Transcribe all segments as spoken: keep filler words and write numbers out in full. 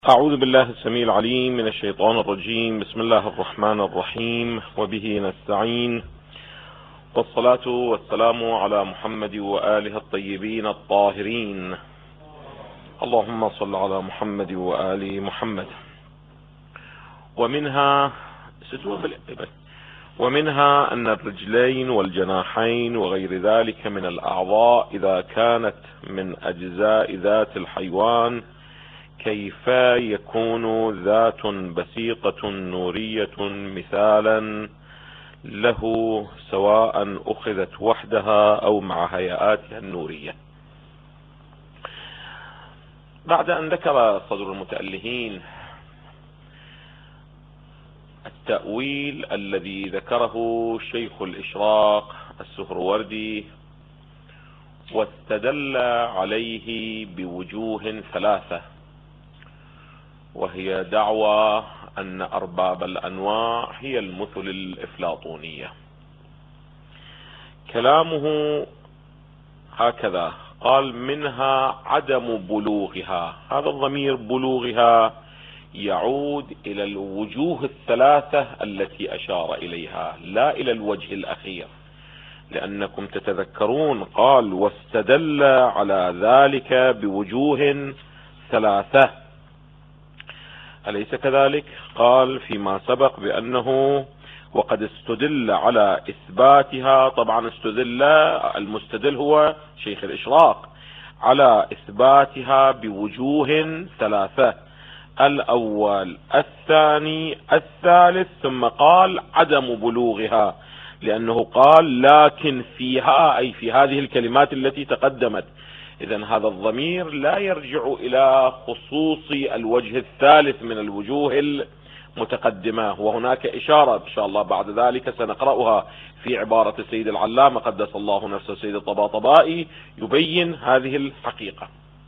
أعوذ بالله السميع العليم من الشيطان الرجيم. بسم الله الرحمن الرحيم، وبه نستعين، والصلاة والسلام على محمد وآله الطيبين الطاهرين. اللهم صل على محمد وآل محمد. ومنها ومنها أن الرجلين والجناحين وغير ذلك من الأعضاء إذا كانت من أجزاء ذات الحيوان، كيف يكون ذات بسيطة نورية مثالا له سواء أخذت وحدها أو مع هيئاتها النورية. بعد أن ذكر صدر المتألهين التأويل الذي ذكره شيخ الإشراق السهروردي، واستدل عليه بوجوه ثلاثة، وهي دعوى أن أرباب الأنواع هي المثل الإفلاطونية. كلامه هكذا قال: منها عدم بلوغها. هذا الضمير بلوغها يعود إلى الوجوه الثلاثة التي أشار إليها، لا إلى الوجه الأخير، لأنكم تتذكرون قال: واستدل على ذلك بوجوه ثلاثة، أليس كذلك؟ قال فيما سبق بأنه وقد استدل على إثباتها. طبعا استدل، المستدل هو شيخ الإشراق، على إثباتها بوجوه ثلاثة: الأول، الثاني، الثالث، ثم قال عدم بلوغها، لأنه قال لكن فيها، أي في هذه الكلمات التي تقدمت. إذن هذا الضمير لا يرجع إلى خصوص الوجه الثالث من الوجوه المتقدمة، وهناك إشارة إن شاء الله بعد ذلك سنقرأها في عبارة السيد العلامة قدس الله نفسه السيد الطباطبائي يبين هذه الحقيقة.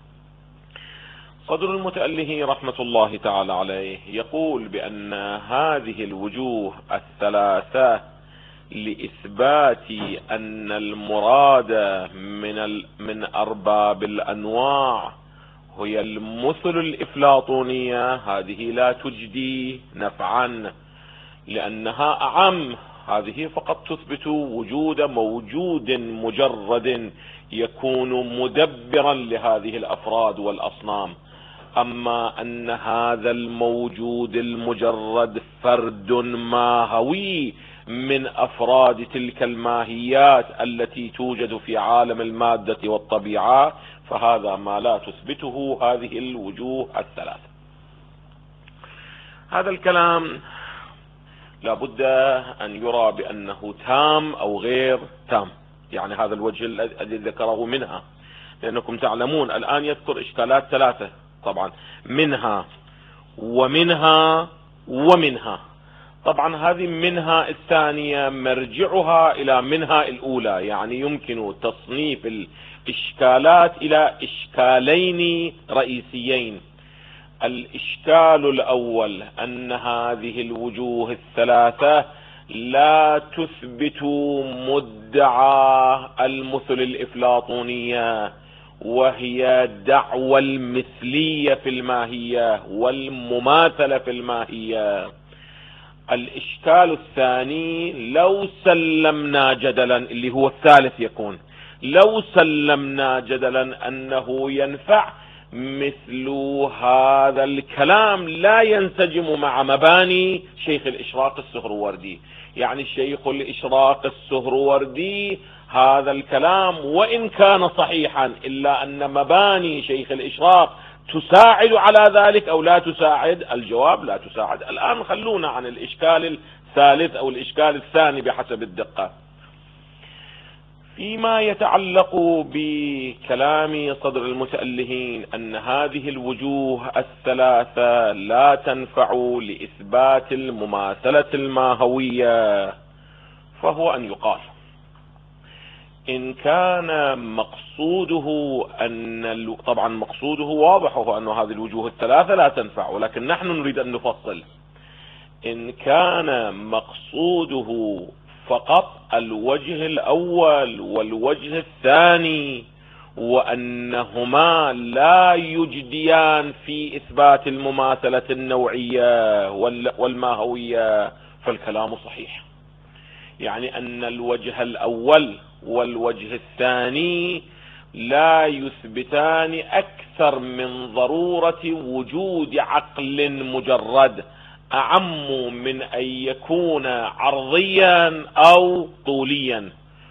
صدر المتأله رحمة الله تعالى عليه يقول بأن هذه الوجوه الثلاثة لإثبات أن المراد من من أرباب الأنواع هي المثل الإفلاطونية، هذه لا تجدي نفعا، لأنها أعم. هذه فقط تثبت وجود موجود مجرد يكون مدبرا لهذه الأفراد والأصنام. أما أن هذا الموجود المجرد فرد ماهوي من أفراد تلك الماهيات التي توجد في عالم المادة والطبيعة، فهذا ما لا تثبته هذه الوجوه الثلاثة. هذا الكلام لابد أن يرى بأنه تام أو غير تام، يعني هذا الوجه الذي ذكره منها، لأنكم تعلمون الآن يذكر إشكالات ثلاثة طبعا: منها ومنها ومنها. طبعا هذه منها الثانية مرجعها إلى منها الأولى، يعني يمكن تصنيف الإشكالات إلى إشكالين رئيسيين. الإشكال الأول أن هذه الوجوه الثلاثة لا تثبت مدعى المثل الإفلاطونية، وهي دعوى المثلية في الماهية والمماثلة في الماهية. الإشكال الثاني: لو سلمنا جدلا، اللي هو الثالث يكون، لو سلمنا جدلا أنه ينفع، مثل هذا الكلام لا ينسجم مع مباني شيخ الإشراق السهروردي. يعني الشيخ الإشراق السهروردي هذا الكلام وإن كان صحيحا، إلا أن مباني شيخ الإشراق تساعد على ذلك أو لا تساعد؟ الجواب لا تساعد. الآن خلونا عن الإشكال الثالث أو الإشكال الثاني بحسب الدقة. فيما يتعلق بكلام صدر المتألهين أن هذه الوجوه الثلاثة لا تنفع لإثبات المماثلة الماهوية، فهو أن يقال إن كان مقصوده أن، طبعا مقصوده واضح هو أن هذه الوجوه الثلاثة لا تنفع، ولكن نحن نريد أن نفصل. إن كان مقصوده فقط الوجه الأول والوجه الثاني، وأنهما لا يجديان في إثبات المماثلة النوعية والماهوية، فالكلام صحيح. يعني أن الوجه الأول والوجه الثاني لا يثبتان أكثر من ضرورة وجود عقل مجرد، أعم من أن يكون عرضيا أو طوليا،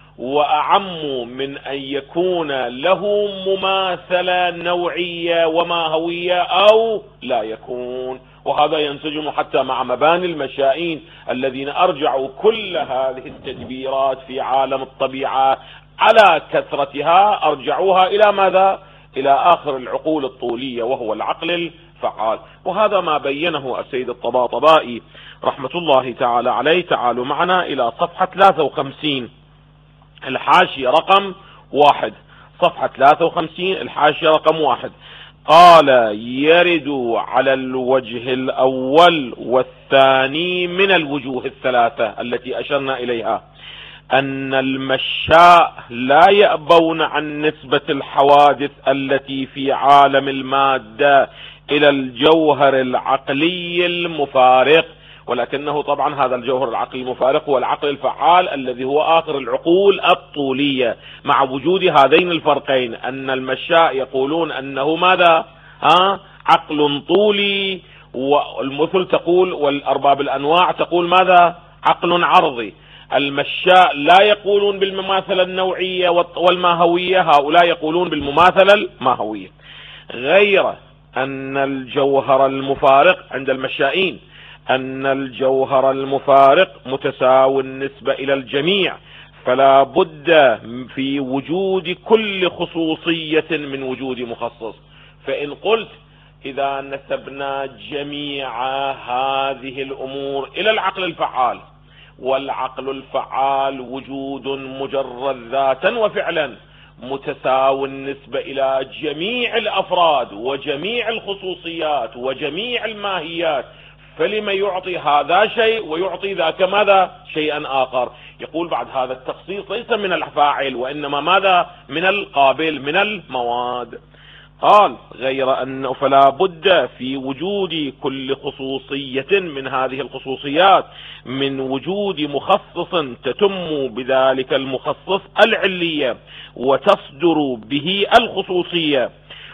وأعم من أن يكون له مماثلة نوعية وماهوية أو لا يكون. وهذا ينسجم حتى مع مباني المشائين الذين أرجعوا كل هذه التدبيرات في عالم الطبيعة على كثرتها أرجعوها إلى ماذا؟ إلى آخر العقول الطولية وهو العقل الفعال. وهذا ما بينه السيد الطباطبائي رحمة الله تعالى عليه. تعالوا معنا إلى صفحة ثلاثة وخمسين الحاشية رقم واحد، صفحة ثلاثة وخمسين الحاشية رقم واحد. قال: يرد على الوجه الأول والثاني من الوجوه الثلاثة التي أشرنا إليها أن المشاء لا يأبون عن نسبة الحوادث التي في عالم المادة إلى الجوهر العقلي المفارق، ولكنه طبعا هذا الجوهر العقلي المفارق هو العقل الفعال الذي هو آخر العقول الطولية، مع وجود هذين الفرقين، أن المشاء يقولون أنه ماذا؟ ها؟ عقل طولي، والمثل تقول والأرباب الأنواع تقول ماذا؟ عقل عرضي. المشاء لا يقولون بالمماثلة النوعية والماهوية، هؤلاء يقولون بالمماثلة الماهوية. غير أن الجوهر المفارق عند المشائين أن الجوهر المفارق متساوي النسبة إلى الجميع، فلا بد في وجود كل خصوصية من وجود مخصص. فإن قلت إذا نسبنا جميع هذه الأمور إلى العقل الفعال، والعقل الفعال وجود مجرد ذاتا وفعلا متساوي النسبة إلى جميع الأفراد وجميع الخصوصيات وجميع الماهيات، فلما يعطي هذا شيء ويعطي ذاك ماذا؟ شيئا آخر. يقول بعد هذا التخصيص ليس من الفاعل وإنما ماذا؟ من القابل، من المواد. قال: غير أنه فلا بد في وجود كل خصوصية من هذه الخصوصيات من وجود مخصص تتم بذلك المخصص العلية وتصدر به الخصوصية،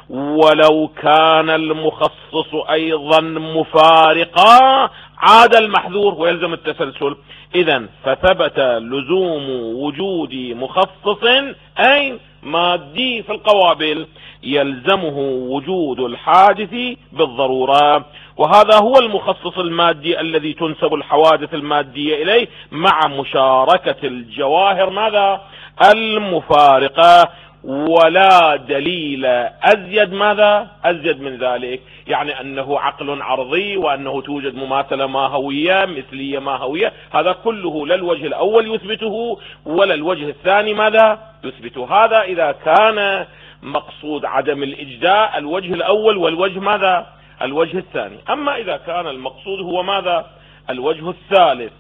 ولو كان المخصص أيضا مفارقا عاد المحذور ويلزم التسلسل. إذن فثبت لزوم وجود مخصص أي مادي في القوابل يلزمه وجود الحادث بالضرورة، وهذا هو المخصص المادي الذي تنسب الحوادث المادية إليه مع مشاركة الجواهر ماذا؟ المفارقة. ولا دليل أزيد ماذا؟ أزيد من ذلك، يعني أنه عقل عرضي وأنه توجد مماثلة ماهوية مثلية ماهوية، هذا كله لا الوجه الأول يثبته ولا الوجه الثاني ماذا؟ يثبته. هذا إذا كان مقصود عدم الإجداء الوجه الأول والوجه ماذا؟ الوجه الثاني. أما إذا كان المقصود هو ماذا؟ الوجه الثالث،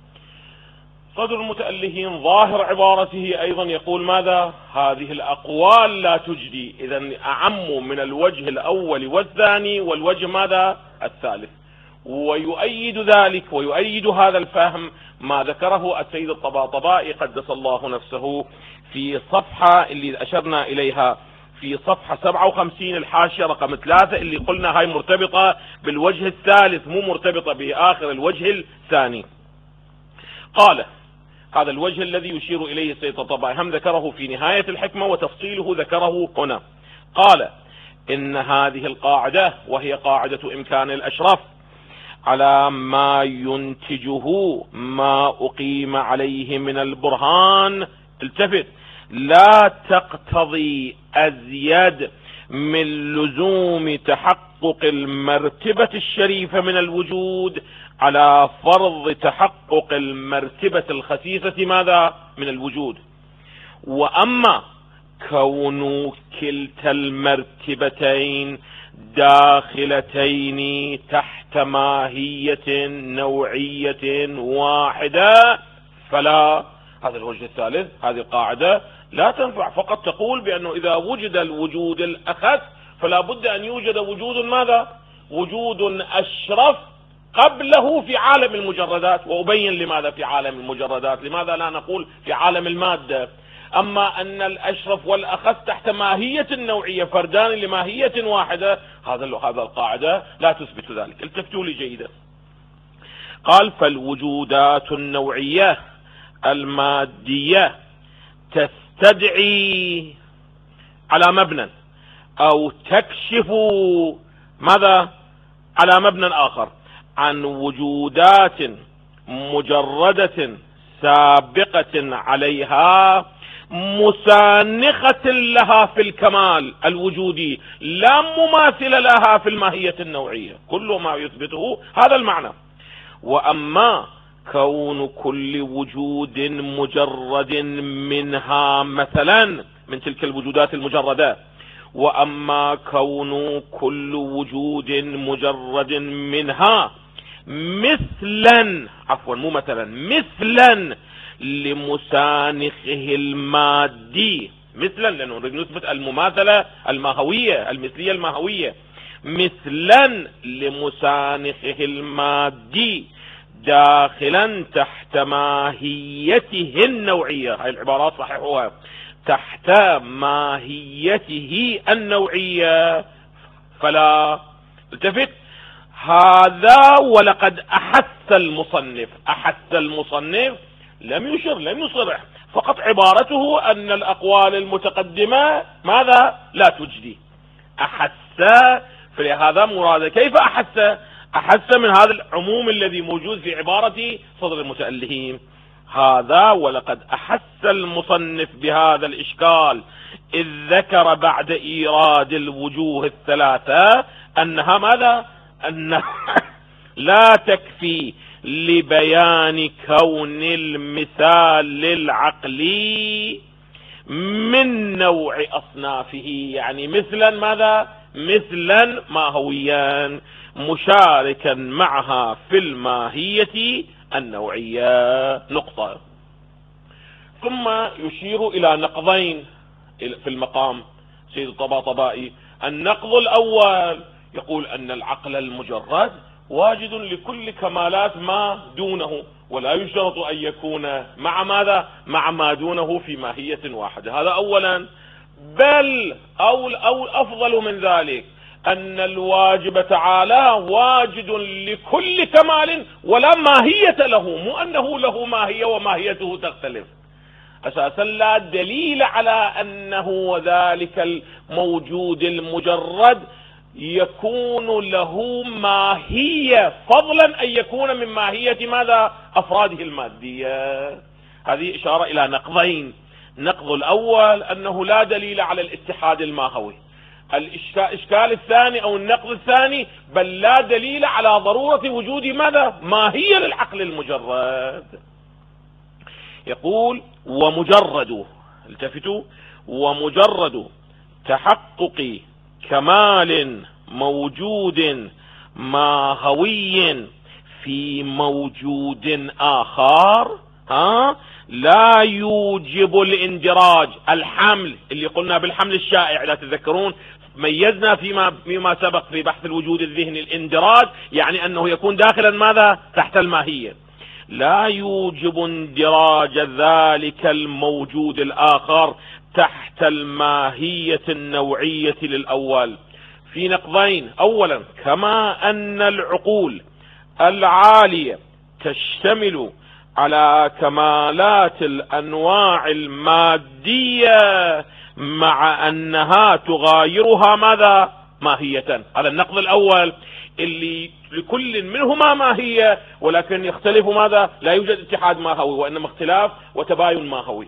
صدر المتألهين ظاهر عبارته أيضا يقول ماذا؟ هذه الأقوال لا تجدي، إذن أعم من الوجه الأول والثاني والوجه ماذا؟ الثالث. ويؤيد ذلك ويؤيد هذا الفهم ما ذكره السيد الطباطبائي قدس الله نفسه في صفحة اللي أشرنا إليها في صفحة سبعة وخمسين الحاشية رقم ثلاثة، اللي قلنا هاي مرتبطة بالوجه الثالث مو مرتبطة بآخر الوجه الثاني. قال: هذا الوجه الذي يشير إليه السيد الطباطبائي هم ذكره في نهاية الحكمة وتفصيله ذكره هنا. قال: إن هذه القاعدة وهي قاعدة إمكان الأشرف على ما ينتجه ما أقيم عليه من البرهان، التفت، لا تقتضي أزيد من لزوم تحقق المرتبة الشريفة من الوجود على فرض تحقق المرتبة الخسيسة ماذا؟ من الوجود. وأما كون كلتا المرتبتين داخلتين تحت ماهية نوعية واحدة فلا، هذا الوجه الثالث، هذه القاعدة لا تنفع. فقط تقول بأنه إذا وجد الوجود الأخس فلا بد أن يوجد وجود ماذا؟ وجود أشرف قبله في عالم المجردات. وأبين لماذا في عالم المجردات، لماذا لا نقول في عالم المادة. أما أن الأشرف والأخس تحت ماهية النوعية فردان لماهية واحدة، هذا هذا القاعدة لا تثبت ذلك. التفتوا لي جيدا. قال فالوجودات النوعية المادية تستدعي على مبنى أو تكشف ماذا على مبنى آخر عن وجودات مجردة سابقة عليها مسانخة لها في الكمال الوجودي لا مماثل لها في الماهية النوعية. كل ما يثبته هذا المعنى. وأما كون كل وجود مجرد منها مثلا من تلك الوجودات المجردة، وأما كون كل وجود مجرد منها مثلا عفوا مو مثلا مثلا لمسانخه المادي، مثلا لأنه نريد نثبت المماثلة الماهوية المثلية الماهوية، مثلا لمسانخه المادي داخلا تحت ماهيته النوعية. هاي العبارات صحيحوها، تحت ماهيته النوعية. فلا التفت هذا. ولقد أحث المصنف أحث المصنف لم يشر لم يصرح، فقط عبارته أن الأقوال المتقدمة ماذا لا تجدي. أحث، فلهذا مراد. كيف أحث؟ أحث من هذا العموم الذي موجود في عبارة صدر المتألهين. هذا ولقد أحث المصنف بهذا الإشكال إذ ذكر بعد إيراد الوجوه الثلاثة أنها ماذا؟ أن لا تكفي لبيان كون المثال العقلي من نوع أصنافه، يعني مثلا ماذا؟ مثلا ماهويا مشاركا معها في الماهية النوعية. نقطة. ثم يشير إلى نقضين في المقام سيد الطباطبائي. النقض الأول يقول أن العقل المجرد واجد لكل كمالات ما دونه، ولا يشترط أن يكون مع ماذا؟ مع ما دونه في ماهية واحدة. هذا أولا. بل أو, أو أفضل من ذلك أن الواجب تعالى واجد لكل كمال ولا ماهية له، مو أنه له ماهية وماهيته تختلف. أساسا لا دليل على أنه ذلك الموجود المجرد يكون له ماهية فضلا أن يكون من ماهية ماذا؟ أفراده المادية. هذه إشارة إلى نقضين. النقض الأول أنه لا دليل على الاتحاد الماهوي. الإشكال الثاني أو النقض الثاني بل لا دليل على ضرورة وجود ماذا؟ ماهية للعقل المجرد. يقول ومجرد، التفتوا، ومجرد تحقق كمال موجود ماهوي في موجود آخر ها لا يوجب الاندراج، الحمل اللي قلنا بالحمل الشائع. لا تذكرون ميزنا فيما فيما سبق في بحث الوجود الذهني الاندراج يعني أنه يكون داخلا ماذا؟ تحت الماهية. لا يوجب اندراج ذلك الموجود الآخر تحت الماهية النوعية للأول في نقضين. أولا كما أن العقول العالية تشتمل على كمالات الأنواع المادية مع أنها تغايرها ماذا؟ ماهية. هذا النقض الأول اللي لكل منهما ماهية ولكن يختلف ماذا؟ لا يوجد اتحاد ماهوي وإنما اختلاف وتباين ماهوي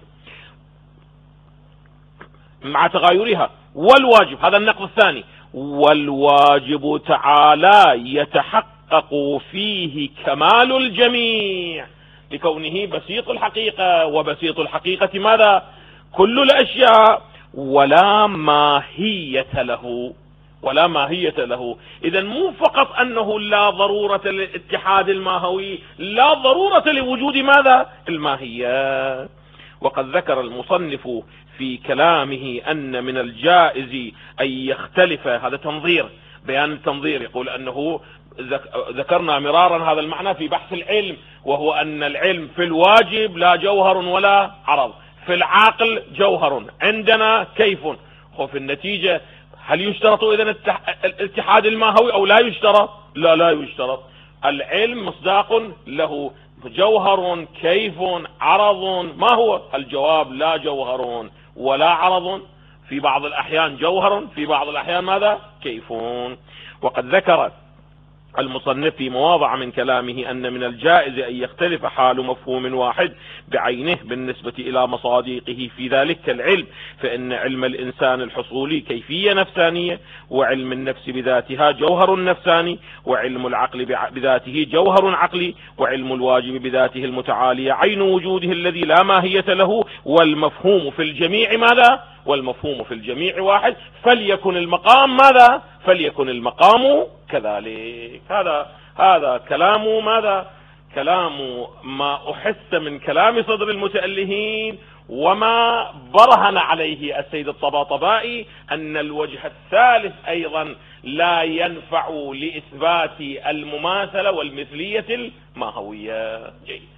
مع تغايرها. والواجب، هذا النقض الثاني، والواجب تعالى يتحقق فيه كمال الجميع لكونه بسيط الحقيقة، وبسيط الحقيقة ماذا؟ كل الأشياء، ولا ماهية له ولا ماهية له. إذا مو فقط أنه لا ضرورة للاتحاد الماهوي، لا ضرورة لوجود ماذا؟ الماهية. وقد ذكر المصنف في كلامه أن من الجائز أن يختلف، هذا تنظير، بيان التنظير، يقول أنه ذكرنا مرارا هذا المعنى في بحث العلم، وهو أن العلم في الواجب لا جوهر ولا عرض، في العقل جوهر، عندنا كيف. وفي النتيجة هل يشترط إذن الاتحاد الماهوي أو لا يشترط؟ لا لا يشترط. العلم مصداق له جوهر كيف عرض، ما هو؟ الجواب لا جوهر ولا عرض، في بعض الأحيان جوهر، في بعض الأحيان ماذا؟ كيف. وقد ذكر المصنف في مواضع من كلامه أن من الجائز أن يختلف حال مفهوم واحد بعينه بالنسبة إلى مصادقه في ذلك العلم، فإن علم الإنسان الحصولي كيفية نفسانية، وعلم النفس بذاتها جوهر نفساني، وعلم العقل بذاته جوهر عقلي، وعلم الواجب بذاته المتعالية عين وجوده الذي لا ماهية له، والمفهوم في الجميع ماذا؟ والمفهوم في الجميع واحد، فليكن المقام ماذا؟ فليكن المقام كذلك. هذا هذا كلام ماذا؟ كلام ما أحس من كلام صدر المتألهين، وما برهن عليه السيد الطباطبائي أن الوجه الثالث أيضا لا ينفع لإثبات المماثلة والمثلية الماهوية. جيد.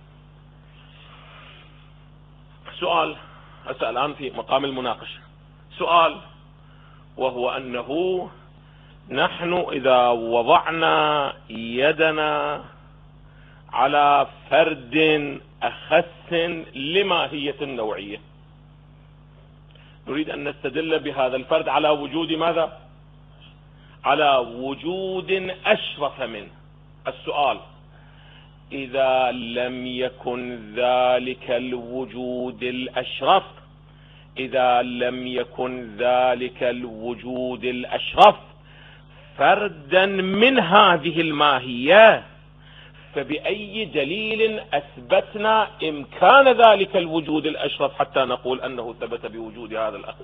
سؤال أسأل الآن في مقام المناقشة، سؤال، وهو أنه نحن إذا وضعنا يدنا على فرد أخس لماهية النوعية، نريد أن نستدل بهذا الفرد على وجود ماذا؟ على وجود أشرف منه. السؤال: إذا لم يكن ذلك الوجود الأشرف، إذا لم يكن ذلك الوجود الأشرف فردا من هذه الماهية، فبأي دليل أثبتنا إمكان ذلك الوجود الأشرف حتى نقول أنه ثبت بوجود هذا الأخذ؟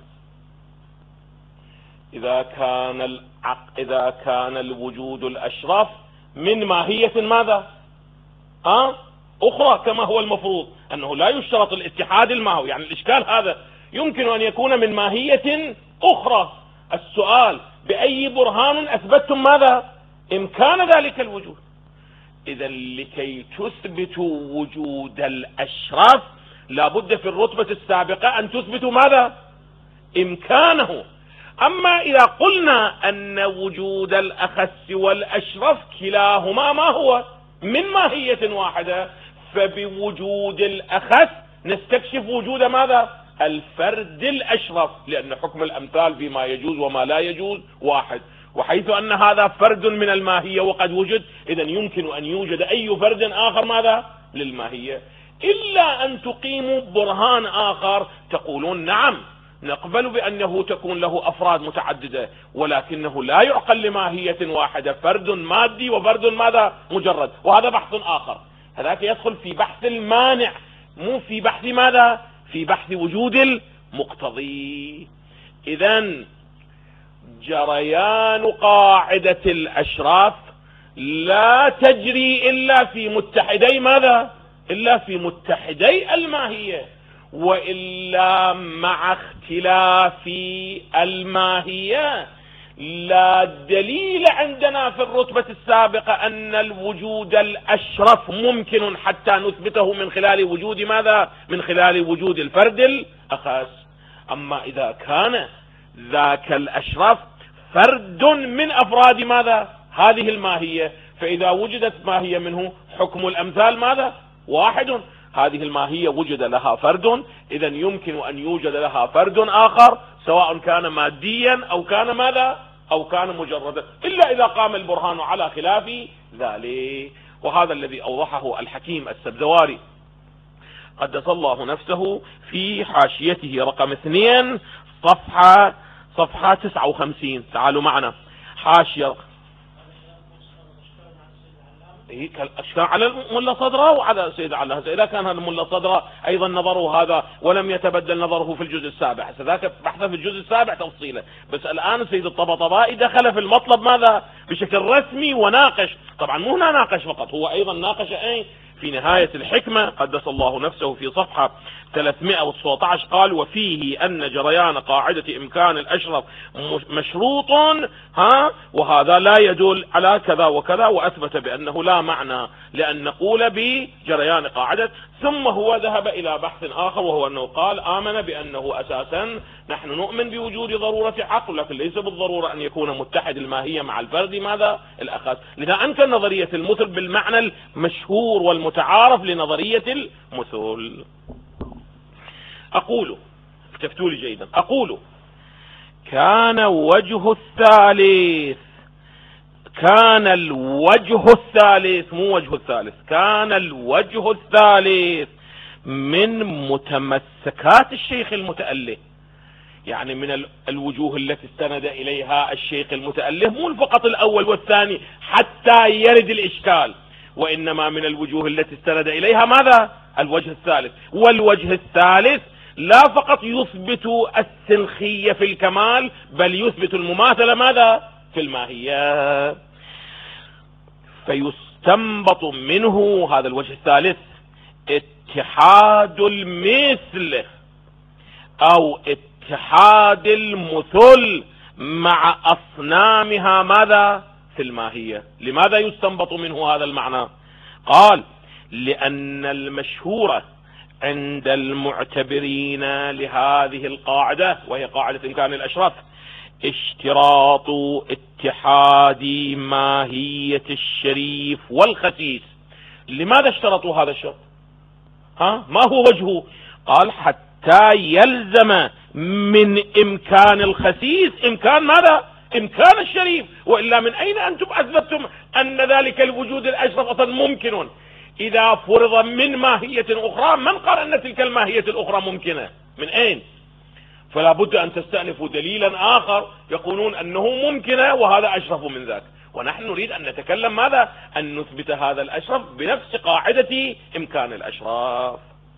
إذا كان العق... إذا كان الوجود الأشرف من ماهية ماذا؟ أه؟ أخرى، كما هو المفروض أنه لا يشترط الاتحاد الماهوي، يعني الإشكال هذا يمكن أن يكون من ماهية أخرى. السؤال: بأي برهان أثبتتم ماذا؟ إمكان ذلك الوجود. إذا لكي تثبتوا وجود الأشرف لابد في الرتبة السابقة أن تثبتوا ماذا؟ إمكانه. أما إذا قلنا أن وجود الأخس والأشرف كلاهما ما هو؟ من ماهية واحدة، فبوجود الأخس نستكشف وجود ماذا؟ الفرد الأشرف، لأن حكم الأمثال فيما يجوز وما لا يجوز واحد، وحيث أن هذا فرد من الماهية وقد وجد، إذا يمكن أن يوجد أي فرد آخر ماذا؟ للماهية، إلا أن تقيموا برهان آخر تقولون نعم نقبل بأنه تكون له أفراد متعددة، ولكنه لا يعقل لماهية واحدة، فرد مادي وفرد ماذا؟ مجرد، وهذا بحث آخر، هذاك يدخل في بحث المانع، مو في بحث ماذا؟ في بحث وجود المقتضي. إذن جريان قاعدة الأشراف لا تجري إلا في متحدي ماذا؟ إلا في متحدي الماهية، وإلا مع اختلاف الماهية لا دليل عندنا في الرتبة السابقة أن الوجود الأشرف ممكن حتى نثبته من خلال وجود ماذا؟ من خلال وجود الفرد الأخس. أما إذا كان ذاك الأشرف فرد من أفراد ماذا؟ هذه الماهية، فإذا وجدت ماهية منه حكم الأمثال ماذا؟ واحد، هذه الماهية وجد لها فرد، إذا يمكن أن يوجد لها فرد آخر سواء كان ماديا أو كان ماذا؟ أو كان مجردا، إلا إذا قام البرهان على خلاف ذلك. وهذا الذي أوضحه الحكيم السبزواري قدس الله نفسه في حاشيته رقم اثنين صفحة صفحة تسعة وخمسين. تعالوا معنا حاشية أشكال على الملا صدره وعلى سيد علها. إذا كان هذا الملا صدره أيضا نظره هذا ولم يتبدل نظره في الجزء السابع، ذاك بحث في الجزء السابع تفصيله، بس الآن سيد الطباطبائي دخل في المطلب ماذا؟ بشكل رسمي وناقش. طبعا مو هنا ناقش فقط، هو أيضا ناقش أي في نهاية الحكمة قدس الله نفسه في صفحة ثلاثمائة وتسعة عشر قال وفيه أن جريان قاعدة إمكان الأشرف مشروط، ها وهذا لا يدل على كذا وكذا، وأثبت بأنه لا معنى لأن نقول بجريان قاعدة. ثم هو ذهب إلى بحث آخر، وهو أنه قال آمن بأنه أساسا نحن نؤمن بوجود ضرورة عقل، لكن ليس بالضرورة أن يكون متحد الماهية مع الفرد ماذا الأخذ، لذا أنكر نظرية المثل بالمعنى المشهور والمتعارف لنظرية المثل. أقول التفتوا لي جيدا، أقول كان وجه الثالث كان الوجه الثالث مو وجه الثالث كان الوجه الثالث من متمسكات الشيخ المتأله، يعني من الوجوه التي استند إليها الشيخ المتأله، مو فقط الأول والثاني حتى يرد الإشكال، وإنما من الوجوه التي استند إليها ماذا الوجه الثالث. والوجه الثالث لا فقط يثبت السنخية في الكمال، بل يثبت المماثلة ماذا في الماهية. فيستنبط منه هذا الوجه الثالث اتحاد المثل أو اتحاد المثل مع أصنامها ماذا في الماهية. لماذا يستنبط منه هذا المعنى؟ قال لأن المشهورة عند المعتبرين لهذه القاعدة، وهي قاعدة إمكان الأشرف، اشتراط اتحاد ماهية الشريف والخسيس. لماذا اشترطوا هذا الشرط؟ ها ما هو وجهه؟ قال حتى يلزم من إمكان الخسيس إمكان ماذا إمكان الشريف، وإلا من أين أنتم أثبتم أن ذلك الوجود الأشرف أصلا ممكن إذا فرض من ماهية أخرى؟ من قال أن تلك الماهية الأخرى ممكنة؟ من أين؟ فلا بد أن تستأنفوا دليلا آخر يقولون أنه ممكنة وهذا أشرف من ذاك، ونحن نريد أن نتكلم ماذا أن نثبت هذا الأشرف بنفس قاعدة إمكان الأشراف.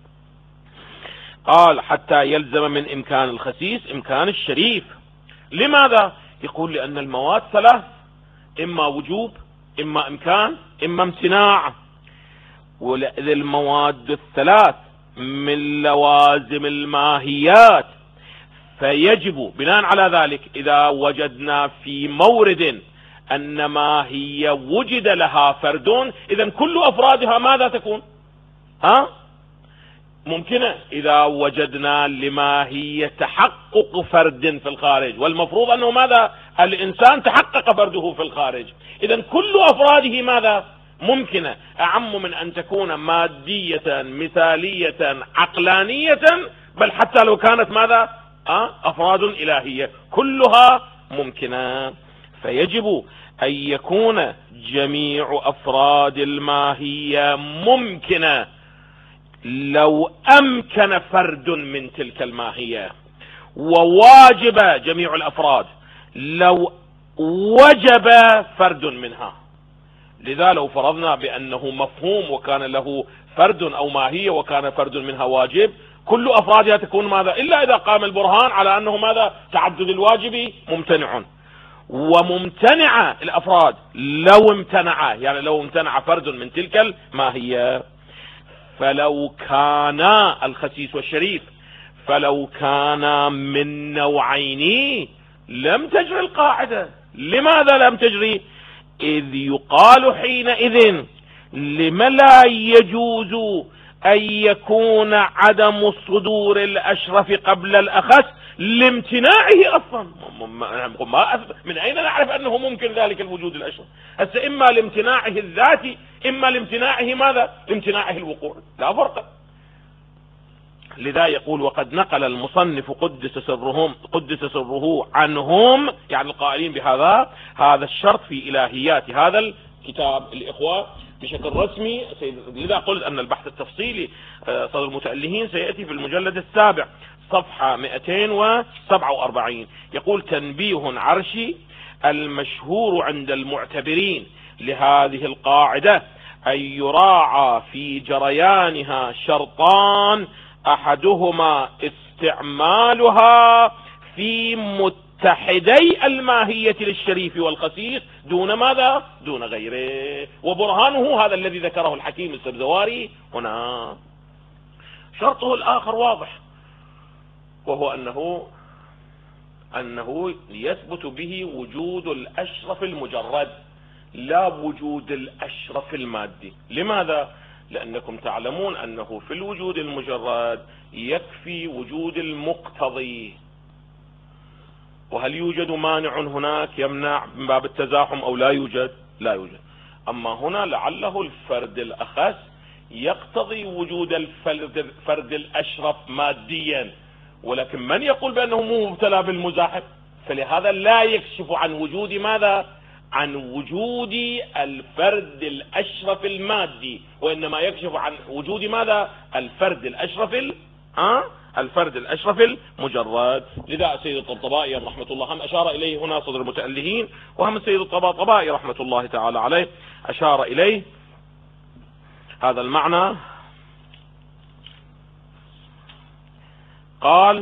قال حتى يلزم من إمكان الخسيس إمكان الشريف. لماذا؟ يقول لأن المواد ثلاث، إما وجوب إما إمكان إما امتناع، ولذي المواد الثلاث من لوازم الماهيات، فيجب بناء على ذلك إذا وجدنا في مورد أن ماهية وجد لها فردون، إذن كل أفرادها ماذا تكون؟ ها؟ ممكنة. إذا وجدنا لماهية تحقق فرد في الخارج، والمفروض أنه ماذا الإنسان تحقق فرده في الخارج، إذن كل أفراده ماذا ممكنة، أعم من أن تكون مادية مثالية عقلانية، بل حتى لو كانت ماذا أه؟ أفراد إلهية كلها ممكنة. فيجب أن يكون جميع أفراد الماهية ممكنة لو أمكن فرد من تلك الماهية، وواجب جميع الأفراد لو وجب فرد منها. لذا لو فرضنا بأنه مفهوم وكان له فرد أو ماهية وكان فرد منها واجب، كل أفرادها تكون ماذا إلا إذا قام البرهان على أنه ماذا تعدد الواجب ممتنع. وممتنع الأفراد لو امتنع، يعني لو امتنع فرد من تلك الماهية، فلو كان الخسيس والشريف فلو كان من نوعين لم تجري القاعدة. لماذا لم تجري؟ إذ يقال حينئذ لم لا يجوز أن يكون عدم صدور الأشرف قبل الأخس لامتناعه أصلا. من أين نعرف أنه ممكن ذلك الوجود الأشرف؟ هسه إما لامتناعه الذاتي إما لامتناعه ماذا لامتناعه الوقوع، لا فرق. لذا يقول وقد نقل المصنف قدس سرهم قدس سره عنهم، يعني القائلين بهذا هذا الشرط في إلهيات هذا الكتاب الإخوة بشكل رسمي. لذا قلت أن البحث التفصيلي صدر المتألهين سيأتي في المجلد السابع صفحة مئتين وسبعة وأربعين. يقول تنبيه عرشي المشهور عند المعتبرين لهذه القاعدة أن يراعى في جريانها شرطان، أحدهما استعمالها في متحدي الماهية للشريف والخسيس دون ماذا دون غيره، وبرهانه هذا الذي ذكره الحكيم السبزواري هنا. شرطه الآخر واضح، وهو أنه أنه يثبت به وجود الأشرف المجرد لا وجود الأشرف المادي. لماذا؟ لأنكم تعلمون أنه في الوجود المجرد يكفي وجود المقتضي، وهل يوجد مانع هناك يمنع من باب التزاحم أو لا يوجد؟ لا يوجد. أما هنا لعله الفرد الأخس يقتضي وجود الفرد الفرد الأشرف ماديا، ولكن من يقول بأنه مو مبتلى بالمزاحم؟ فلهذا لا يكشف عن وجود ماذا؟ عن وجود الفرد الأشرف المادي، وإنما يكشف عن وجود ماذا؟ الفرد الأشرف ال... أه؟ الفرد الأشرف المجرد. لذا سيد الطبطبائي رحمة الله هم أشار إليه هنا صدر المتألهين، وهم سيد الطبطبائي رحمة الله تعالى عليه أشار إليه هذا المعنى. قال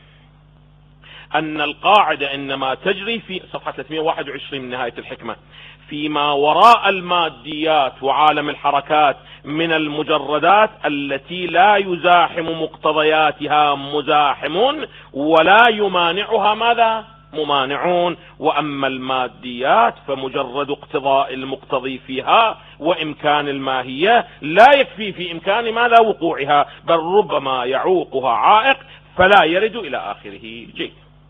أن القاعدة إنما تجري في صفحة ثلاثمئة وواحد وعشرين من نهاية الحكمة فيما وراء الماديات وعالم الحركات من المجردات التي لا يزاحم مقتضياتها مزاحم ولا يمانعها ماذا؟ ممانعون. وأما الماديات فمجرد اقتضاء المقتضي فيها وإمكان الماهية لا يكفي في إمكان ماذا؟ وقوعها، بل ربما يعوقها عائق فلا يرد إلى آخره. جيد.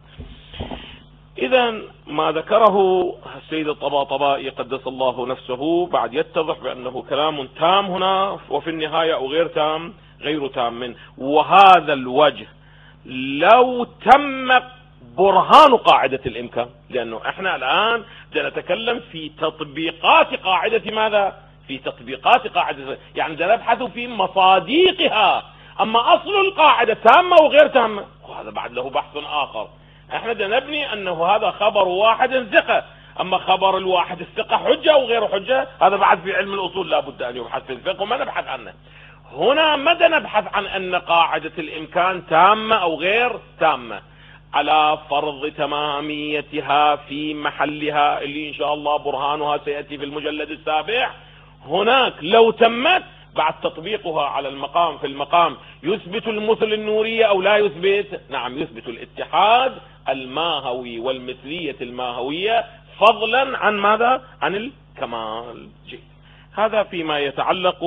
إذن ما ذكره السيد الطباطبائي قدس الله نفسه بعد يتضح بأنه كلام تام هنا، وفي النهاية أو غير تام غير تام منه. وهذا الوجه لو تم برهان قاعدة الإمكان، لأنه احنا الآن نتكلم في تطبيقات قاعدة ماذا؟ في تطبيقات قاعدة، يعني نبحث في مصاديقها. أما أصل القاعدة تامة وغير تامة وهذا بعد له بحث آخر. احنا نبني أنه هذا خبر واحد ثقة، أما خبر الواحد الثقة حجة أو غير حجة هذا بعد في علم الأصول لا بد أن يبحث في الفقه وما نبحث عنه. هنا مدى نبحث عن أن قاعدة الإمكان تامة أو غير تامة على فرض تماميتها في محلها اللي إن شاء الله برهانها سيأتي في المجلد السابع. هناك لو تمت بعد تطبيقها على المقام في المقام يثبت المثل النورية أو لا يثبت؟ نعم يثبت الاتحاد الماهوي والمثلية الماهوية فضلا عن ماذا؟ عن الكمال. جيد. هذا فيما يتعلق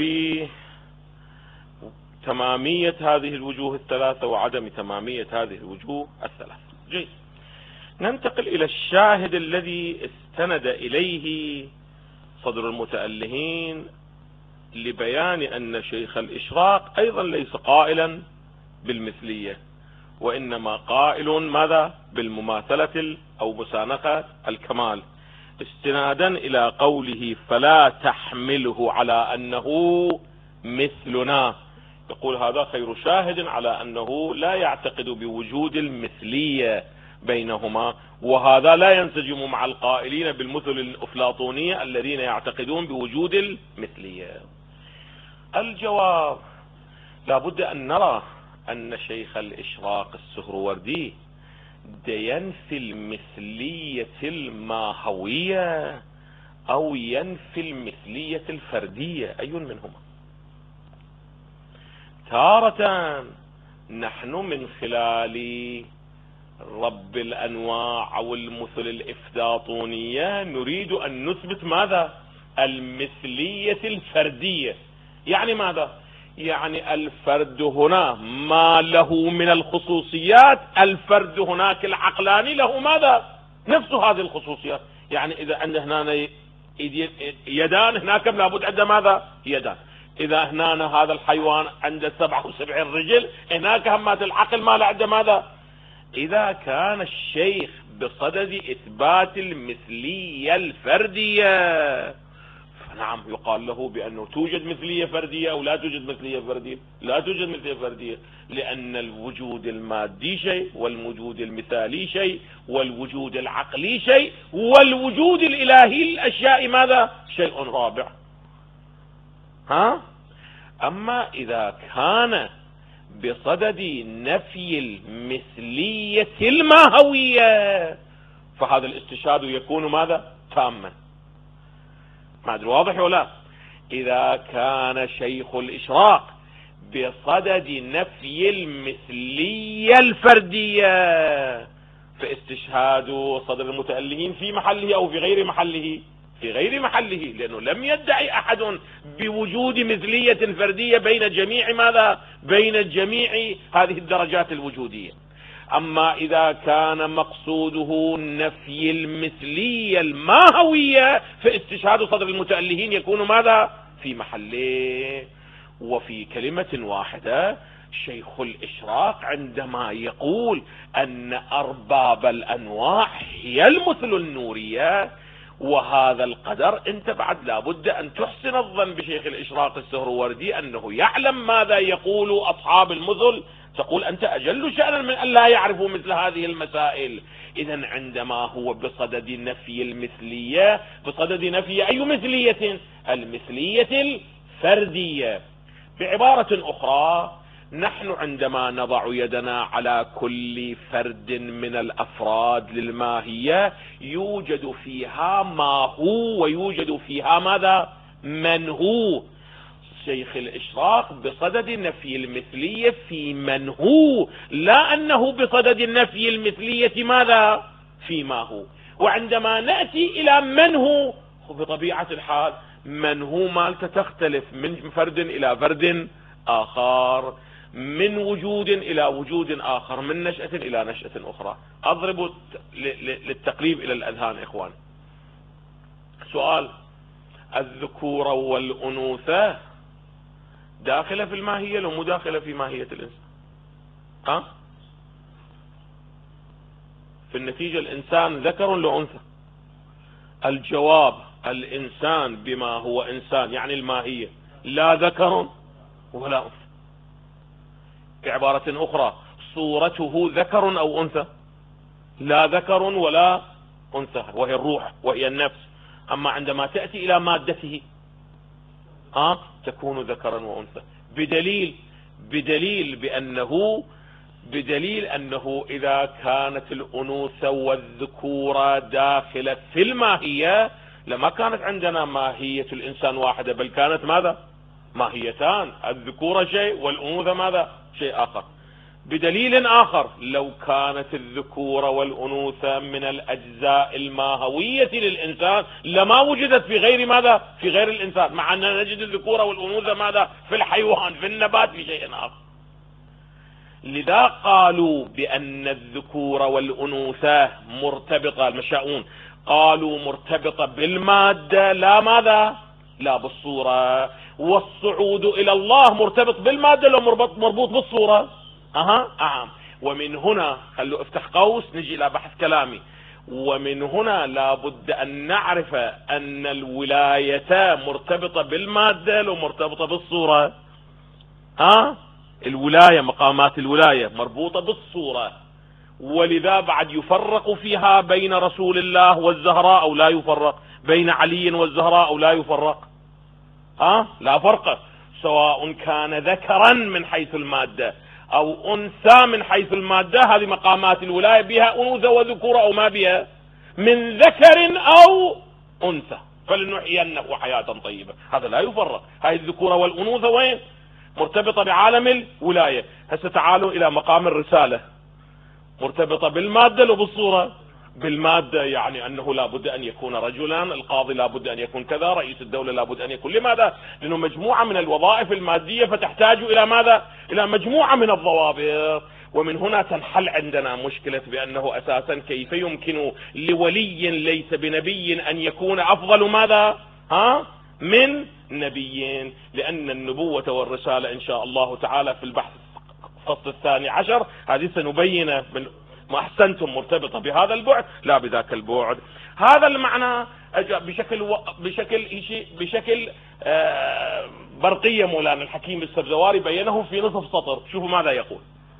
بتمامية هذه الوجوه الثلاثة وعدم تمامية هذه الوجوه الثلاثة. جيد. ننتقل إلى الشاهد الذي استند إليه صدر المتألهين لبيان أن شيخ الإشراق أيضا ليس قائلا بالمثلية، وإنما قائل ماذا؟ بالمماثلة أو مسانقة الكمال، استنادا إلى قوله فلا تحمله على أنه مثلنا. يقول هذا خير شاهد على أنه لا يعتقد بوجود المثلية بينهما، وهذا لا ينسجم مع القائلين بالمثل الأفلاطونية الذين يعتقدون بوجود المثلية. الجواب لابد أن نرى أن شيخ الإشراق السهروردي ينفي المثلية الماهوية أو ينفي المثلية الفردية، أي منهما؟ تارة نحن من خلال رب الأنواع أو المثل الإفلاطونية نريد أن نثبت ماذا؟ المثلية الفردية. يعني ماذا؟ يعني الفرد هنا ما له من الخصوصيات، الفرد هناك العقلاني له ماذا؟ نفس هذه الخصوصيات. يعني إذا عندنا هنا يدان هناك لابد عنده ماذا؟ يدان. إذا هنا هذا الحيوان عنده سبعة وسبعين رجل هناك همات العقل ما له عنده ماذا؟ إذا كان الشيخ بصدد إثبات المثلية الفردية فنعم يقال له بأنه توجد مثلية فردية أو لا توجد مثلية فردية. لا توجد مثلية فردية، لأن الوجود المادي شيء والوجود المثالي شيء والوجود العقلي شيء والوجود الإلهي الأشياء ماذا؟ شيء رابع. ها؟ أما إذا كان بصدد نفي المثلية الماهوية فهذا الاستشهاد يكون ماذا؟ تاما. ما أدري واضح ولا؟ إذا كان شيخ الإشراق بصدد نفي المثلية الفردية، فاستشهاد صدر المتألهين في محله أو في غير محله؟ في غير محله، لأنه لم يدعي أحد بوجود مثلية فردية بين جميع ماذا؟ بين جميع هذه الدرجات الوجودية. أما إذا كان مقصوده نفي المثلية الماهوية فاستشهاد صدر المتألهين يكون ماذا؟ في محله. وفي كلمة واحدة شيخ الإشراق عندما يقول أن أرباب الأنواع هي المثل النورية وهذا القدر، انت بعد لابد ان تحسن الظن بشيخ الإشراق السهروردي انه يعلم ماذا يقول اصحاب المثل. تقول انت اجل شأنا من ان لا يعرفوا مثل هذه المسائل. اذا عندما هو بصدد نفي المثلية، بصدد نفي اي مثلية؟ المثلية الفردية. بعبارة اخرى، نحن عندما نضع يدنا على كل فرد من الافراد للماهية يوجد فيها ما هو ويوجد فيها ماذا؟ من هو. شيخ الإشراق بصدد نفي المثلية في من هو، لا أنه بصدد نفي المثلية ماذا؟ فيما هو. وعندما نأتي إلى من هو، بطبيعة الحال من هو مالك تختلف من فرد إلى فرد آخر، من وجود إلى وجود آخر، من نشأة إلى نشأة أخرى. أضرب للتقريب إلى الأذهان إخوان. سؤال: الذكورة والأنوثة داخلة في الماهية لو مو داخلة في ماهية الإنسان؟ ها؟ في النتيجة الإنسان ذكر لو أنثى؟ الجواب: الإنسان بما هو إنسان يعني الماهية لا ذكر ولا أنثى. بعبارة أخرى، صورته ذكر أو أنثى؟ لا ذكر ولا أنثى، وهي الروح وهي النفس. أما عندما تأتي إلى مادته ها تكون ذكرا وأنثى، بدليل بدليل بأنه بدليل أنه إذا كانت الأنوثة والذكورة داخلة في الماهية لما كانت عندنا ماهية الإنسان واحدة، بل كانت ماذا؟ ماهيتان، الذكورة شيء والأنوثة ماذا؟ شيء آخر. بدليل آخر، لو كانت الذكورة والأنوثة من الأجزاء الماهوية للإنسان لما وجدت في غير ماذا؟ في غير الإنسان، مع أننا نجد الذكورة والأنوثة ماذا؟ في الحيوان، في النبات، في شيء آخر. لذا قالوا بأن الذكورة والأنوثة مرتبطة، المشاؤون قالوا مرتبطة بالمادة لا ماذا؟ لا بالصورة. والصعود إلى الله مرتبط بالمادة لو مربوط مربوط بالصورة؟ أها أعم. ومن هنا خلوا افتح قوس نجي إلى بحث كلامي. ومن هنا لابد أن نعرف أن الولاية مرتبطة بالمادة لو مرتبطة بالصورة؟ ها؟ الولاية، مقامات الولاية مربوطة بالصورة، ولذا بعد يفرق فيها بين رسول الله والزهراء أو لا يفرق، بين علي والزهراء أو لا يفرق؟ ها؟ لا فرق، سواء كان ذكرا من حيث المادة أو أنثى من حيث المادة، هذه مقامات الولاية بها أنوثة وذكورة أو ما بها، من ذكر أو أنثى، فلنحيينه حياة طيبة، هذا لا يفرق. هذه الذكورة والأنوثة وين؟ مرتبطة بعالم الولاية. هسه تعالوا إلى مقام الرسالة، مرتبطة بالمادة لو بالصورة؟ بالمادة، يعني أنه لابد أن يكون رجلا، القاضي لابد أن يكون كذا، رئيس الدولة لابد أن يكون. لماذا؟ لأنه مجموعة من الوظائف المادية فتحتاج إلى ماذا؟ إلى مجموعة من الضوابط. ومن هنا تنحل عندنا مشكلة بأنه أساسا كيف يمكن لولي ليس بنبي أن يكون أفضل ماذا؟ ها؟ من نبيين، لأن النبوة والرسالة إن شاء الله تعالى في البحث الفصل الثاني عشر هذه سنبين من ما أحسنتم مرتبطة بهذا البعد لا بذاك البعد. هذا المعنى بشكل و... بشكل بشكل آه برقية مولانا الحكيم السبزواري بينه في نصف سطر. شوفوا ماذا يقول.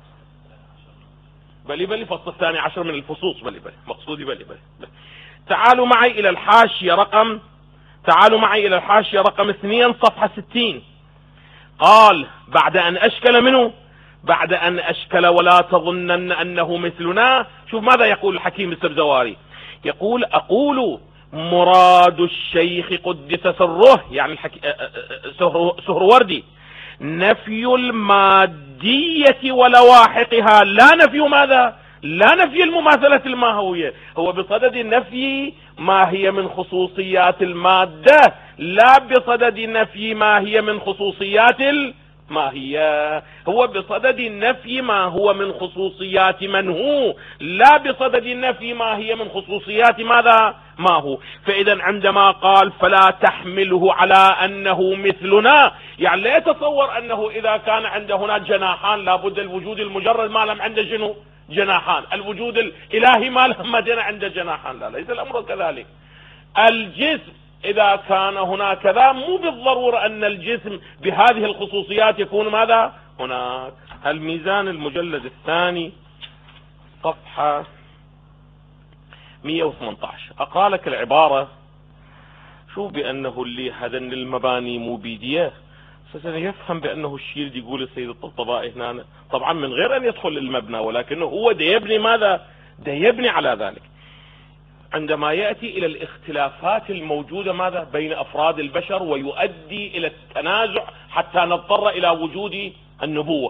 بلي بلي فصل الثاني عشر من الفصوص، بلي بلي مقصودي بلي بلي, بلي. تعالوا معي إلى الحاشية رقم تعالوا معي إلى الحاشية رقم اثنين صفحة ستين. قال بعد أن أشكل منه بعد أن أشكل ولا تظنن أنه مثلنا. شوف ماذا يقول الحكيم السبزواري. يقول أقول مراد الشيخ قدس سره، يعني الحكي... سهروردي، نفي المادية ولواحقها، لا نفي ماذا؟ لا نفي المماثلة الماهوية، هو بصدد نفي ما هي من خصوصيات المادة، لا بصدد نفي ما هي من خصوصيات الماهية، هو بصدد نفي ما هو من خصوصيات من هو، لا بصدد نفي ما هي من خصوصيات ماذا؟ ما هو. فإذا عندما قال فلا تحمله على أنه مثلنا، يعني لا يتصور أنه إذا كان عند هناك جناحان لابد الوجود المجرد ما لم عنده شنو؟ جناحان، الوجود الإلهي ما لم عنده جناحان، لا ليس الأمر كذلك. الجسم إذا كان هناك كذا مو بالضرورة أن الجسم بهذه الخصوصيات يكون ماذا؟ هناك. الميزان المجلد الثاني صفحة مئة وثمانية عشر أقرأ لك العبارة. شوف بأنه اللي هذن المباني مو بيديه يفهم بأنه الشيء يقول السيد الطبطبائي هنا طبعا من غير أن يدخل المبنى، ولكنه هو دا يبني ماذا؟ دا يبني على ذلك. عندما يأتي إلى الاختلافات الموجودة ماذا بين أفراد البشر ويؤدي إلى التنازع حتى نضطر إلى وجود النبوة،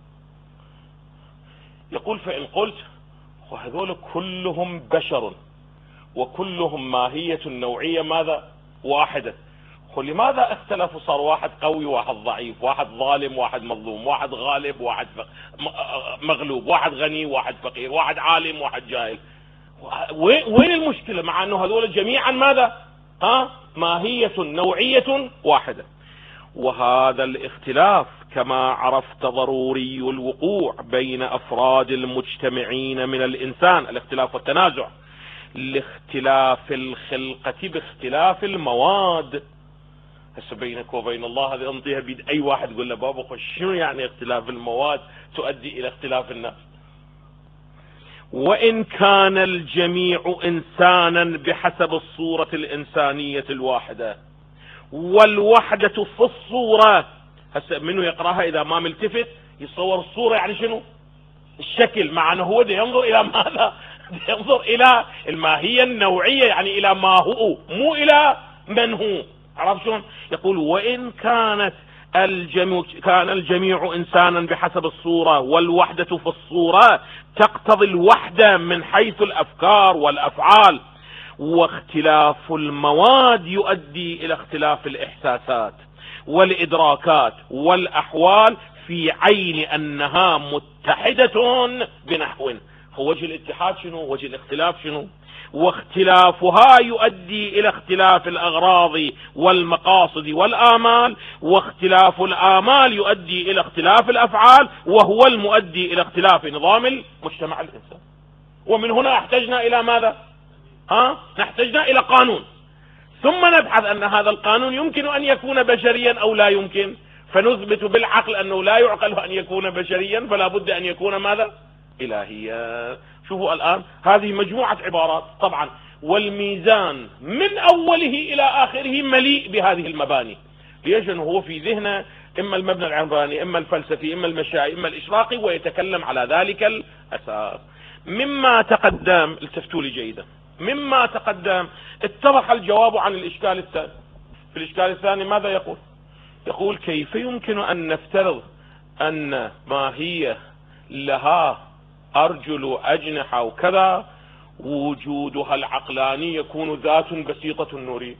يقول فإن قلت وهذول كلهم بشر وكلهم ماهية نوعية ماذا؟ واحدة، لماذا اختلفوا؟ صار واحد قوي واحد ضعيف، واحد ظالم واحد مظلوم، واحد غالب واحد مغلوب، واحد غني واحد فقير، واحد عالم واحد جاهل. وين المشكلة مع أنه هذول جميعا ماذا؟ ها؟ ماهية نوعية واحدة. وهذا الاختلاف كما عرفت ضروري الوقوع بين أفراد المجتمعين من الإنسان، الاختلاف والتنازع، لاختلاف الخلقة باختلاف المواد. هسه بينك وبين الله هذه انطيها بيد اي واحد يقول له بابا خش شنو يعني اختلاف المواد تؤدي الى اختلاف الناس. وان كان الجميع انسانا بحسب الصورة الانسانية الواحدة والوحدة في الصورة. هسه منه يقراها اذا ما ملتفت يتصور الصورة يعني شنو؟ الشكل، مع انه هو ده ينظر الى ماذا؟ ينظر الى الماهية النوعية، يعني الى ما هو مو الى من هو. عرفت شلون؟ يقول وإن كانت الجميع كان الجميع إنسانا بحسب الصورة والوحدة في الصورة تقتضي الوحدة من حيث الأفكار والأفعال، واختلاف المواد يؤدي إلى اختلاف الإحساسات والإدراكات والأحوال في عين أنها متحدة بنحو. هو وجه الاتحاد شنو؟ وجه الاختلاف شنو؟ واختلافها يؤدي الى اختلاف الاغراض والمقاصد والآمال، واختلاف الآمال يؤدي الى اختلاف الافعال، وهو المؤدي الى اختلاف نظام المجتمع الانساني. ومن هنا احتجنا الى ماذا؟ ها؟ نحتجنا الى قانون، ثم نبحث ان هذا القانون يمكن ان يكون بشريا او لا يمكن، فنثبت بالعقل انه لا يعقل ان يكون بشريا، فلا بد ان يكون ماذا؟ إلهية. شوفوا الآن هذه مجموعة عبارات طبعا، والميزان من أوله إلى آخره مليء بهذه المباني. ليش؟ أنه هو في ذهنه إما المبنى العمراني إما الفلسفي إما المشاعي إما الإشراقي، ويتكلم على ذلك الأساس. مما تقدم، التفتوا لي جيدا، مما تقدم اتضح الجواب عن الإشكال الثاني. في الإشكال الثاني ماذا يقول؟ يقول كيف يمكن أن نفترض أن ماهية لها أرجل أجنحة وكذا وجودها العقلاني يكون ذات بسيطة نورية؟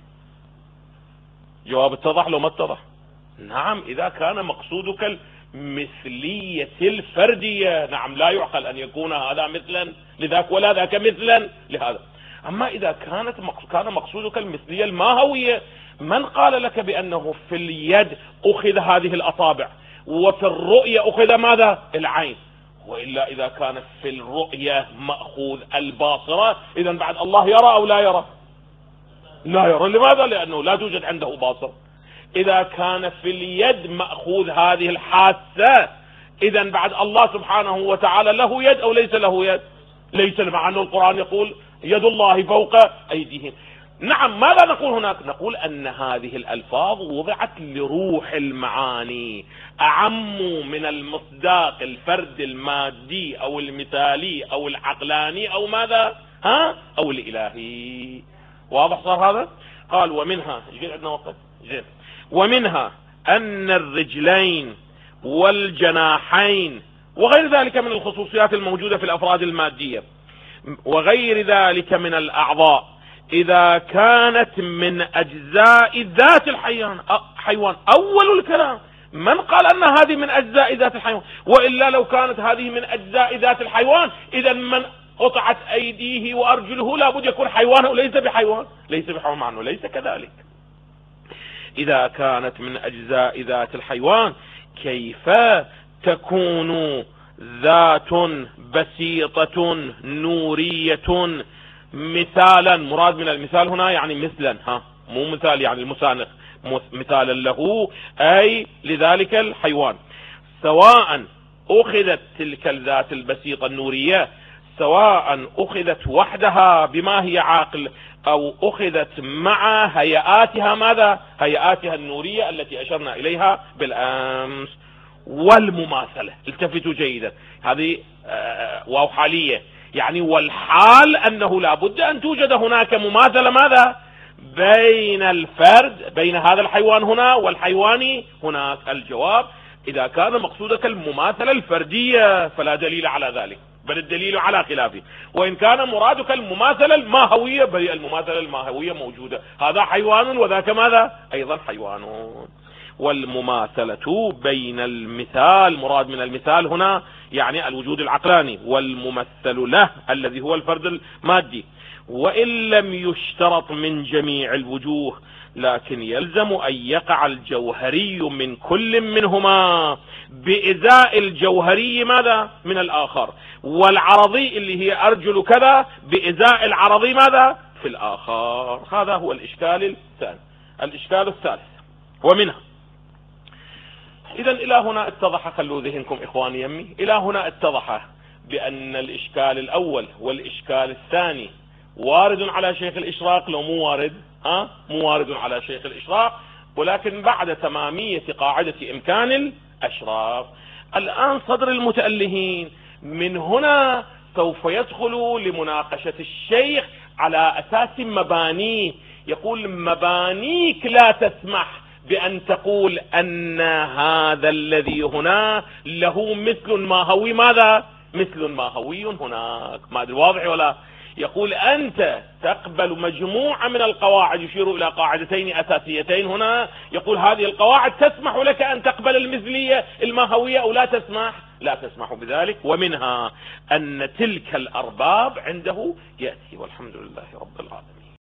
جواب اتضح لو ما اتضح؟ نعم، إذا كان مقصودك المثلية الفردية، نعم لا يعقل أن يكون هذا مثلا لذاك ولا ذاك مثلا لهذا. أما إذا كانت كان مقصودك المثلية الماهوية، من قال لك بأنه في اليد أخذ هذه الأصابع وفي الرؤية أخذ ماذا؟ العين؟ وإلا إذا كانت في الرؤية مأخوذ الباصرة، إذا بعد الله يرى أو لا يرى؟ لا يرى. لماذا؟ لأنه لا توجد عنده باصر. إذا كان في اليد مأخوذ هذه الحاسة، إذا بعد الله سبحانه وتعالى له يد أو ليس له يد؟ ليس، مع أن القرآن يقول يد الله فوق أيديهم. نعم، ماذا نقول هناك؟ نقول أن هذه الألفاظ وضعت لروح المعاني، أعم من المصداق الفرد المادي أو المثالي أو العقلاني أو ماذا؟ ها؟ أو الإلهي. واضح صار هذا؟ قال ومنها، ايش قد عندنا وقت؟ زين. ومنها أن الرجلين والجناحين وغير ذلك من الخصوصيات الموجودة في الأفراد المادية وغير ذلك من الأعضاء إذا كانت من أجزاء ذات الحيوان حيوان أول الكلام من قال أن هذه من أجزاء ذات الحيوان؟ وإلا لو كانت هذه من أجزاء ذات الحيوان إذا من قطعت أيديه وأرجله لابد يكون حيوان وليس بحيوان، ليس بحيوان معنه ليس كذلك. إذا كانت من أجزاء ذات الحيوان كيف تكون ذات بسيطة نورية مثالا؟ مراد من المثال هنا يعني مثلا، ها مو مثال يعني المسانخ، مثالا له أي لذلك الحيوان. سواء أخذت تلك الذات البسيطة النورية سواء أخذت وحدها بما هي عاقل أو أخذت مع هيئاتها ماذا؟ هيئاتها النورية التي أشرنا إليها بالأمس. والمماثلة، التفتوا جيدا، هذه واو حالية يعني والحال أنه لا بد أن توجد هناك مماثلة ماذا؟ بين الفرد، بين هذا الحيوان هنا والحيوان هناك. الجواب إذا كان مقصودك المماثلة الفردية فلا دليل على ذلك، بل الدليل على خلافه. وإن كان مرادك المماثلة الماهوية بل المماثلة الماهوية موجودة، هذا حيوان وذاك ماذا؟ أيضا حيوان. والمماثلة بين المثال، مراد من المثال هنا يعني الوجود العقلاني، والممثل له الذي هو الفرد المادي. وإن لم يشترط من جميع الوجوه لكن يلزم أن يقع الجوهري من كل منهما بإزاء الجوهري ماذا؟ من الآخر، والعرضي اللي هي أرجل كذا بإزاء العرضي ماذا؟ في الآخر. هذا هو الإشكال الثاني. الإشكال الثالث ومنها إذا إلى هنا اتضح، خلوا ذهنكم إخواني يمي، إلى هنا اتضح بأن الإشكال الأول والإشكال الثاني وارد على شيخ الإشراق، لو مو وارد ها مو وارد على شيخ الإشراق، ولكن بعد تمامية قاعدة إمكان الأشراف. الآن صدر المتألهين من هنا سوف يدخل لمناقشة الشيخ على أساس مبانيه. يقول مبانيك لا تسمح بأن تقول أن هذا الذي هنا له مثل ماهوي ماذا؟ مثل ماهوي هناك. ما أدري واضح ولا؟ يقول أنت تقبل مجموعة من القواعد، يشير إلى قاعدتين أساسيتين هنا، يقول هذه القواعد تسمح لك أن تقبل المثلية الماهوية أو لا تسمح؟ لا تسمح بذلك. ومنها أن تلك الأرباب عنده يأتي، والحمد لله رب العالمين.